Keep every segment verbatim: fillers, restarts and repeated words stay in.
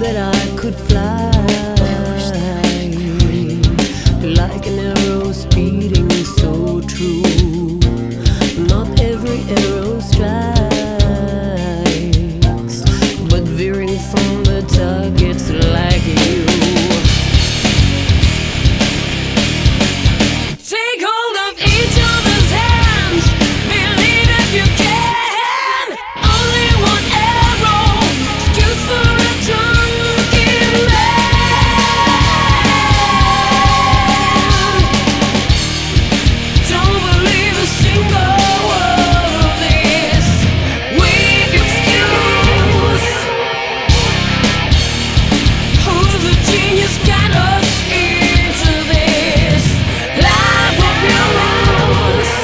that I could fly like an arrow speeding so true. Not every arrow strikes, but veering from the targets like you. Take hold of each other's hands, believe if you can. Only one arrow, excuse for a drunken man. Don't believe a single word of this weak excuse. Who's the genius got us into this life of yours?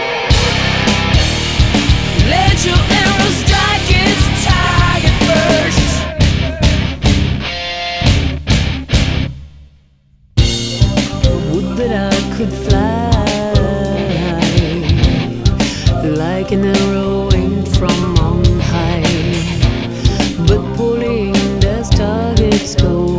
Let your arrow strike its target first. Would that I could fly like an arrow aimed from on high, but pulling as targets go.